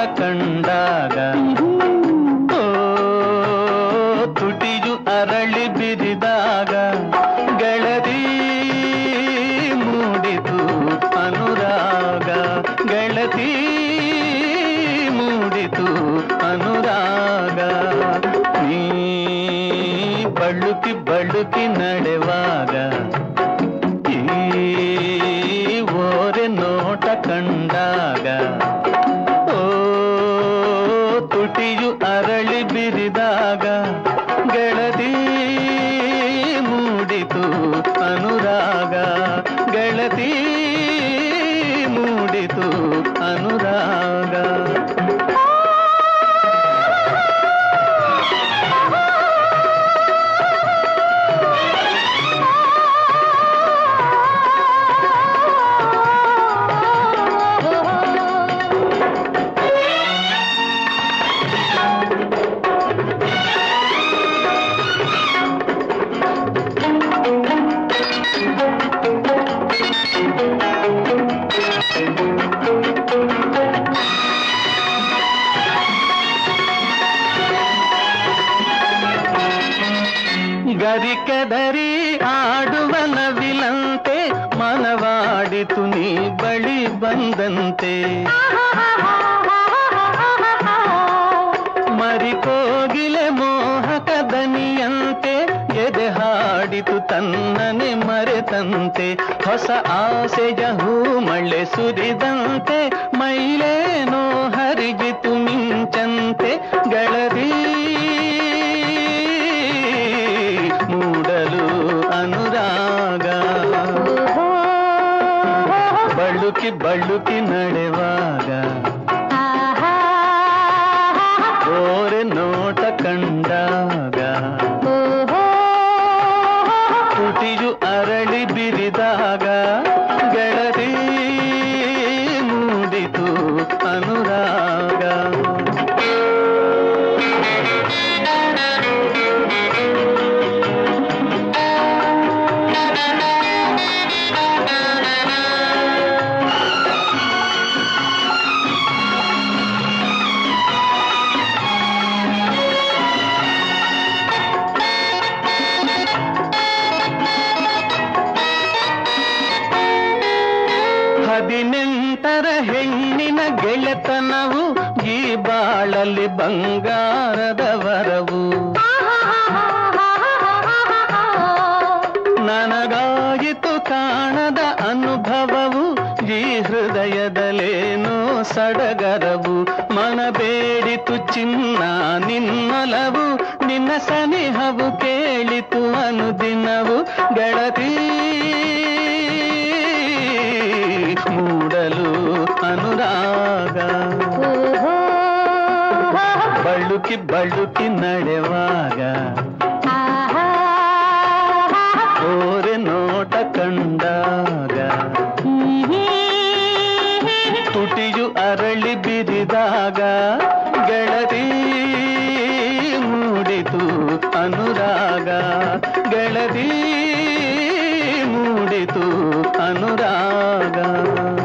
ಕಂಡಾಗ ಓ ತುಟಿಯು ಅರಳಿ ಬಿರಿದಾಗ ಗೆಳತಿ ಮೂಡಿತು ಅನುರಾಗ ಗೆಳತಿ ಮೂಡಿತು ಅನುರಾಗ ನೀ ಬಳುಕಿ ಬಳುಕಿ ನಡೆವಾಗ ಈ ಓರೆ ನೋಟ ಕಂಡಾಗ ಓ ತುಟಿಯು ಅರಳಿ ಬಿರಿದಾಗ ಗೆಳತಿ ಮೂಡಿತು ಅನುರಾಗ ಗೆಳತಿ ಮೂಡಿತು ಅನುರಾಗ ಗರಿಕೆದರಿ ಆಡುವ ನವಿಲಂತೆ ಮನವಾಡಿತು ನೀ ಬಳಿ ಬಂದಂತೆ ಮರಿಕೋಗಿಲೆ ಮೋಹಕ ದನಿಯಂತೆ ಎದೆ ಹಾಡಿತು ತನ್ನನೆ ಮರೆತಂತೆ ಹೊಸ ಆಸೆಯ ಹೂ ಮಳೆ ಸುರಿದಂತೆ ಮೈಲೇನೋ ಹರಿಜಿತು ಮಿಂಚಂತೆ ಗೆಳತಿ ಮೂಡಲು ಅನುರಾಗ ಬಳುಕಿ ಬಳುಕಿ ನಡೆವಾಗ ಓರೆ ನೋಟ ಕಂಡಾಗ ತುಟಿಯು ಅರಳಿ ಬಿರಿದಾಗ ಗೆಳತಿ ಮೂಡಿತು ಅನುರಾಗ ಹದಿನೆಂಟರ ಹೆಣ್ಣಿನ ಗೆಳೆತನವು ಈ ಬಾಳಲ್ಲಿ ಬಂಗಾರದ ವರವು ನನಗಾಯಿತು ಕಾಣದ ಅನುಭವವು ಈ ಹೃದಯದಲ್ಲೇನೋ ಸಡಗರವು ಮನ ಬೇಡಿತು ಚಿನ್ನ ನಿನ್ನೊಲವು ನಿನ್ನ ಸನಿಹವು ಕೇಳಿತು ಅನುದಿನವು ಗೆಳತಿ ಮೂಡಲು ಅನುರಾಗ ಬಳುಕಿ ಬಳುಕಿ ನಡೆವಾಗ ಓರೆ ನೋಟ ಕಂಡಾಗ ತುಟಿಯು ಅರಳಿ ಬಿರಿದಾಗ ಗೆಳತಿ ಮೂಡಿತು ಅನುರಾಗ ಗೆಳತಿ ಮೂಡಿತು ಅನುರಾಗ